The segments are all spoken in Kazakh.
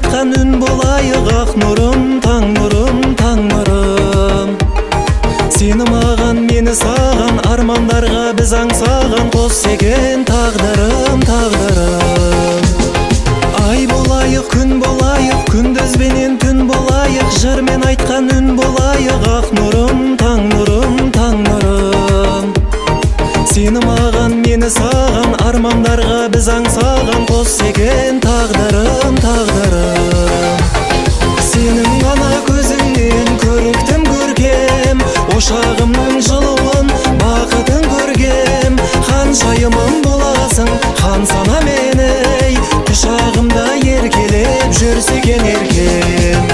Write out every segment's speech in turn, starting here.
айтқан үн болайық, ақ нұрым, таң нұрым, таң нұрым. Сені маған, мені саған, армандарға біз аңсаған, қос екен тағдырым, тағдырым. Ай болайық, күн болайық, күндізбенен түн болайық, жырмен айтқан үн болайық, ақ нұрым, таң нұрым, таң нұрым. Сені маған, мені саған, армандарға біз аңсаған, қос екен тағдырым, тағдырым. Сенің ғана көзіңнен көріктім көркем, ошағымның жылуын, бақытын көргем. Ханшайымым боласың, хан сана мені, құшағымда еркелеп жүрсекен еркем.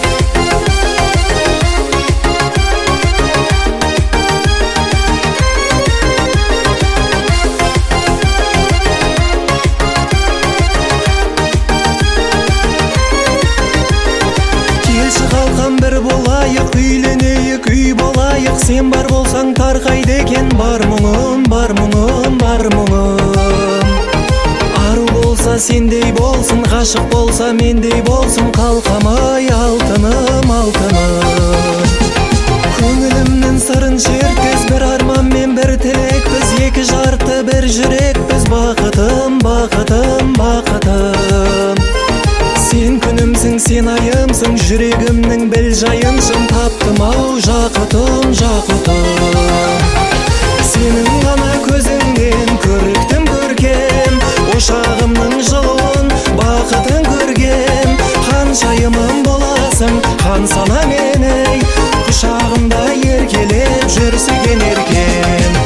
Қалқам бір болайық, үйленейік, үй болайық. Сен бар болсаң тарқайды екен бар мұңым, бар мұңым, бар мұңым. Ару болса сендей болсын, ғашық болса мендей болсын, қалқамай алтыным, алтыным. Көңілімнің сырын шерткіз, бір арман мен бір тілекпіз, екі жарты бір жүрекпіз, бақытым, бақытым, бақытым. Сен күнімсің, сен айымсың, жүрегімнің біл жайынсың, таптым ау жақұтым, жақұтым. Сенің ғана көзіңнен көріктім көркем, ошағымның жылуын, бақытын көргем. Ханшайымым боласың, хан сана мені, құшағымда еркелеп жүрсекен еркем.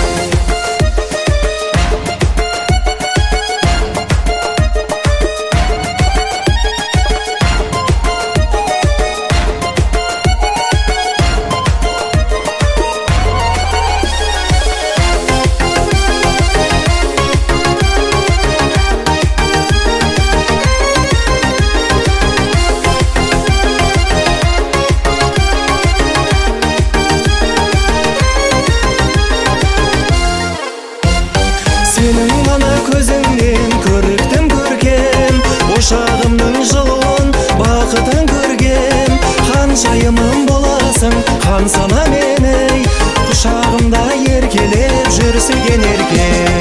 Сенің ғана көзіңнен көріктім көркем, ошағымның жылуын, бақытын көргем. Ханшайымым боласың, хан сана мені, құшағымда еркелеп жүрсекен еркем.